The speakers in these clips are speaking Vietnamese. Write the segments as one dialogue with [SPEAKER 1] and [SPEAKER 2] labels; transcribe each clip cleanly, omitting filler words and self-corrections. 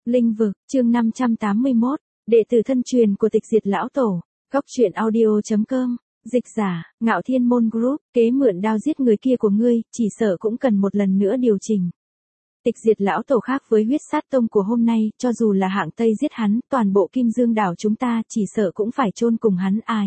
[SPEAKER 1] Linh vực, chương 581, đệ tử thân truyền của Tịch Diệt Lão Tổ, góc truyện audio.com, dịch giả, Ngạo Thiên Môn Group, kế mượn đao giết người kia của ngươi, chỉ sợ cũng cần một lần nữa điều chỉnh. Tịch Diệt Lão Tổ khác với huyết sát tông của hôm nay, cho dù là hạng Tây giết hắn, toàn bộ Kim Dương đảo chúng ta chỉ sợ cũng phải chôn cùng hắn ai.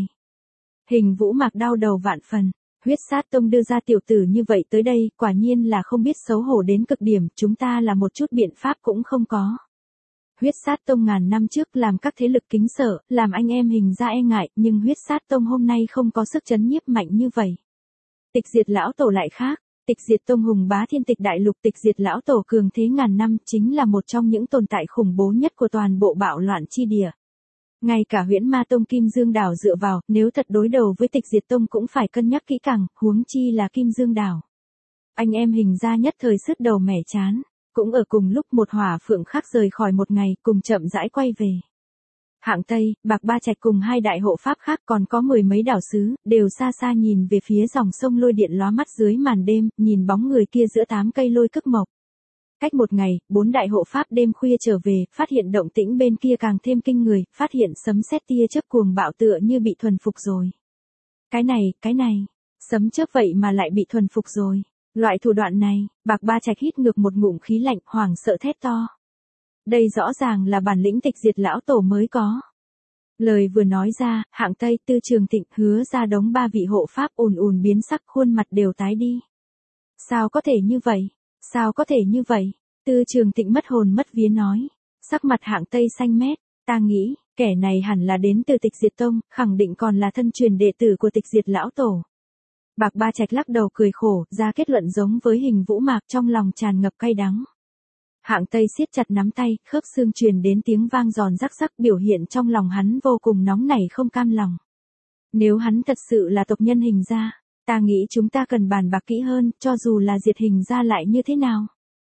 [SPEAKER 1] Hình Vũ Mạc đau đầu vạn phần. Huyết sát tông đưa ra tiểu tử như vậy tới đây, quả nhiên là không biết xấu hổ đến cực điểm, chúng ta là một chút biện pháp cũng không có. Huyết sát tông ngàn năm trước làm các thế lực kính sợ, làm anh em Hình ra e ngại, nhưng huyết sát tông hôm nay không có sức chấn nhiếp mạnh như vậy. Tịch Diệt Lão Tổ lại khác, Tịch Diệt tông hùng bá thiên tịch đại lục, Tịch Diệt Lão Tổ cường thế ngàn năm, chính là một trong những tồn tại khủng bố nhất của toàn bộ bạo loạn chi địa. Ngay cả Huyễn Ma Tông Kim Dương đảo dựa vào, nếu thật đối đầu với Tịch Diệt Tông cũng phải cân nhắc kỹ càng, huống chi là Kim Dương đảo. Anh em Hình ra nhất thời sứt đầu mẻ chán, cũng ở cùng lúc một hỏa phượng khác rời khỏi một ngày, cùng chậm rãi quay về. Hạng Tây, Bạc Ba Trạch cùng hai đại hộ pháp khác còn có mười mấy đảo sứ, đều xa xa nhìn về phía dòng sông lôi điện lóa mắt dưới màn đêm, nhìn bóng người kia giữa 8 cây lôi cức mộc. Cách một ngày, 4 đại hộ pháp đêm khuya trở về, phát hiện động tĩnh bên kia càng thêm kinh người, phát hiện sấm sét tia chớp cuồng bạo tựa như bị thuần phục rồi. Cái này, sấm chớp vậy mà lại bị thuần phục rồi. Loại thủ đoạn này, Bạc Ba Trạch hít ngược một ngụm khí lạnh, hoảng sợ thét to. Đây rõ ràng là bản lĩnh Tịch Diệt Lão Tổ mới có. Lời vừa nói ra, Hạng Tây, Tư Trường Tịnh, Hứa Ra đống ba vị hộ pháp ùn biến sắc, khuôn mặt đều tái đi. Sao có thể như vậy? Sao có thể như vậy? Tư Trường Tịnh mất hồn mất vía nói. Sắc mặt Hạng Tây xanh mét, ta nghĩ, kẻ này hẳn là đến từ Tịch Diệt Tông, khẳng định còn là thân truyền đệ tử của Tịch Diệt Lão Tổ. Bạc Ba Trạch lắc đầu cười khổ, ra kết luận giống với Hình Vũ Mạc, trong lòng tràn ngập cay đắng. Hạng Tây siết chặt nắm tay, khớp xương truyền đến tiếng vang giòn rắc rắc, biểu hiện trong lòng hắn vô cùng nóng nảy không cam lòng. Nếu hắn thật sự là tộc nhân Hình gia, ta nghĩ chúng ta cần bàn bạc kỹ hơn, cho dù là diệt Hình gia lại như thế nào.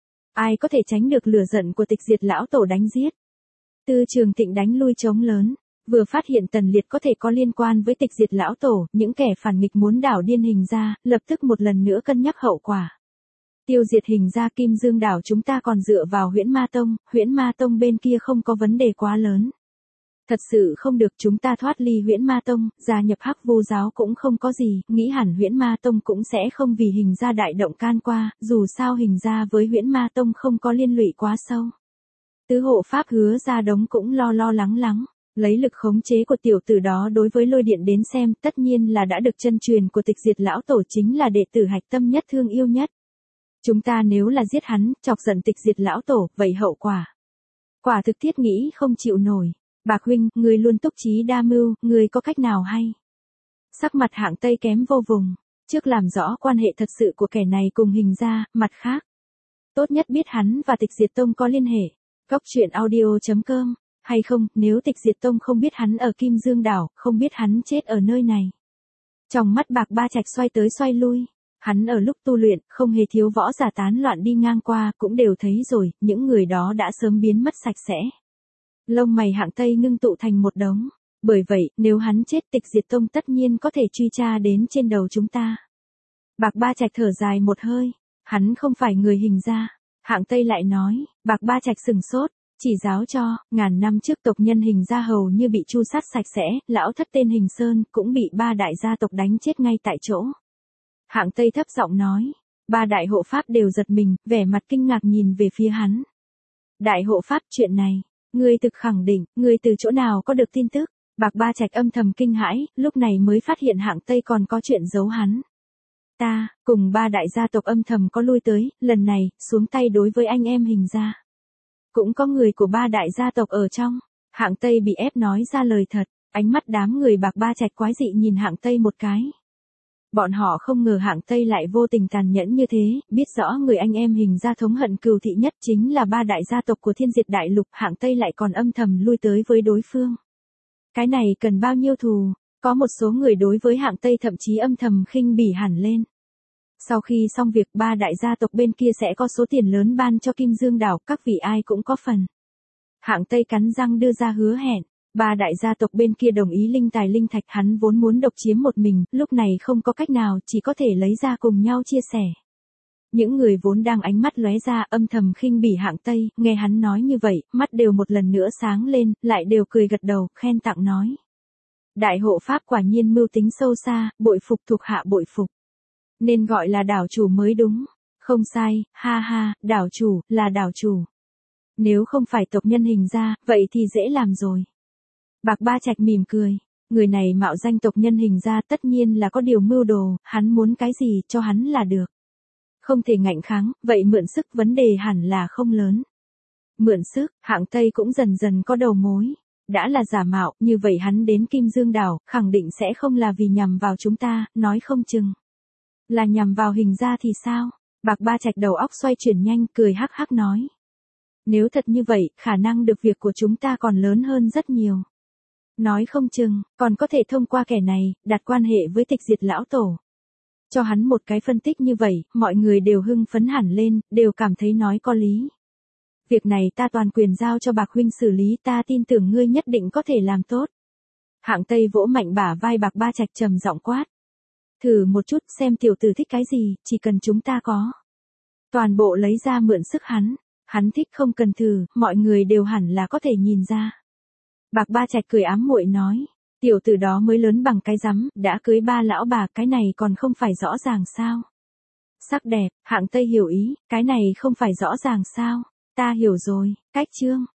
[SPEAKER 1] Ai có thể tránh được lửa giận của Tịch Diệt Lão Tổ đánh giết. Tư Trường Tịnh đánh lui trống lớn, vừa phát hiện Tần Liệt có thể có liên quan với Tịch Diệt Lão Tổ, những kẻ phản nghịch muốn đảo điên Hình gia, lập tức một lần nữa cân nhắc hậu quả. Tiêu diệt Hình gia Kim Dương đảo chúng ta còn dựa vào Huyễn Ma Tông bên kia không có vấn đề quá lớn. Thật sự không được, chúng ta thoát ly Huyễn Ma Tông, gia nhập Hắc Vô Giáo cũng không có gì, nghĩ hẳn Huyễn Ma Tông cũng sẽ không vì Hình gia đại động can qua, dù sao Hình gia với Huyễn Ma Tông không có liên lụy quá sâu. Tứ hộ pháp Hứa Ra đống cũng lo lắng, lấy lực khống chế của tiểu tử đó đối với lôi điện đến xem, tất nhiên là đã được chân truyền của Tịch Diệt Lão Tổ, chính là đệ tử hạch tâm nhất thương yêu nhất. Chúng ta nếu là giết hắn, chọc giận Tịch Diệt Lão Tổ, vậy hậu quả thực thiết nghĩ không chịu nổi. Bạc huynh, người luôn túc trí đa mưu, người có cách nào hay? Sắc mặt Hạng Tây kém vô vùng, trước làm rõ quan hệ thật sự của kẻ này cùng Hình gia, mặt khác. Tốt nhất biết hắn và Tịch Diệt Tông có liên hệ. Góc truyện audio.com, hay không, nếu Tịch Diệt Tông không biết hắn ở Kim Dương đảo, không biết hắn chết ở nơi này. Trong mắt Bạc Ba Trạch xoay tới xoay lui. Hắn ở lúc tu luyện, không hề thiếu võ giả tán loạn đi ngang qua, cũng đều thấy rồi, những người đó đã sớm biến mất sạch sẽ. Lông mày Hạng Tây ngưng tụ thành một đống. Bởi vậy, nếu hắn chết, Tịch Diệt Tông tất nhiên có thể truy tra đến trên đầu chúng ta. Bạc Ba Trạch thở dài một hơi. Hắn không phải người Hình gia. Hạng Tây lại nói. Bạc Ba Trạch sừng sốt. Chỉ giáo cho, ngàn năm trước tộc nhân Hình gia hầu như bị tru sát sạch sẽ, lão thất tên Hình Sơn cũng bị 3 đại gia tộc đánh chết ngay tại chỗ. Hạng Tây thấp giọng nói. 3 đại hộ pháp đều giật mình, vẻ mặt kinh ngạc nhìn về phía hắn. Đại hộ pháp, chuyện này, ngươi thực khẳng định, ngươi từ chỗ nào có được tin tức? Bạc Ba Trạch âm thầm kinh hãi, lúc này mới phát hiện Hạng Tây còn có chuyện giấu hắn. Ta, cùng 3 đại gia tộc âm thầm có lui tới, lần này, xuống tay đối với anh em Hình gia. Cũng có người của 3 đại gia tộc ở trong. Hạng Tây bị ép nói ra lời thật, ánh mắt đám người Bạc Ba Trạch quái dị nhìn Hạng Tây một cái. Bọn họ không ngờ Hạng Tây lại vô tình tàn nhẫn như thế, biết rõ người anh em Hình gia thống hận cừu thị nhất chính là 3 đại gia tộc của Thiên Diệt Đại Lục, Hạng Tây lại còn âm thầm lui tới với đối phương. Cái này cần bao nhiêu thù, có một số người đối với Hạng Tây thậm chí âm thầm khinh bỉ hẳn lên. Sau khi xong việc, 3 đại gia tộc bên kia sẽ có số tiền lớn ban cho Kim Dương đảo, các vị ai cũng có phần. Hạng Tây cắn răng đưa ra hứa hẹn. 3 đại gia tộc bên kia đồng ý linh tài linh thạch, hắn vốn muốn độc chiếm một mình, lúc này không có cách nào, chỉ có thể lấy ra cùng nhau chia sẻ. Những người vốn đang ánh mắt lóe ra âm thầm khinh bỉ Hạng Tây, nghe hắn nói như vậy, mắt đều một lần nữa sáng lên, lại đều cười gật đầu, khen tặng nói. Đại hộ pháp quả nhiên mưu tính sâu xa, bội phục thuộc hạ bội phục. Nên gọi là đảo chủ mới đúng. Không sai, ha ha, đảo chủ, là đảo chủ. Nếu không phải tộc nhân Hình gia, vậy thì dễ làm rồi. Bạc Ba Trạch mỉm cười. Người này mạo danh tộc nhân Hình gia tất nhiên là có điều mưu đồ, hắn muốn cái gì cho hắn là được. Không thể ngạnh kháng, vậy mượn sức vấn đề hẳn là không lớn. Mượn sức, Hạng Tây cũng dần dần có đầu mối. Đã là giả mạo, như vậy hắn đến Kim Dương Đảo, khẳng định sẽ không là vì nhằm vào chúng ta, nói không chừng. Là nhằm vào Hình gia thì sao? Bạc Ba Trạch đầu óc xoay chuyển nhanh, cười hắc hắc nói. Nếu thật như vậy, khả năng được việc của chúng ta còn lớn hơn rất nhiều. Nói không chừng, còn có thể thông qua kẻ này, đặt quan hệ với Tịch Diệt lão tổ. Cho hắn một cái phân tích như vậy, mọi người đều hưng phấn hẳn lên, đều cảm thấy nói có lý. Việc này ta toàn quyền giao cho Bạc huynh xử lý, ta tin tưởng ngươi nhất định có thể làm tốt. Hạng Tây vỗ mạnh bả vai Bạc Ba Trạch trầm giọng quát. Thử một chút xem tiểu tử thích cái gì, chỉ cần chúng ta có. Toàn bộ lấy ra mượn sức hắn thích không cần thử, mọi người đều hẳn là có thể nhìn ra. Bạc Ba Trạch cười ám muội nói, tiểu tử đó mới lớn bằng cái rắm, đã cưới 3 lão bà, cái này còn không phải rõ ràng sao? Sắc đẹp, Hạng Tây hiểu ý, cái này không phải rõ ràng sao? Ta hiểu rồi, cách chương.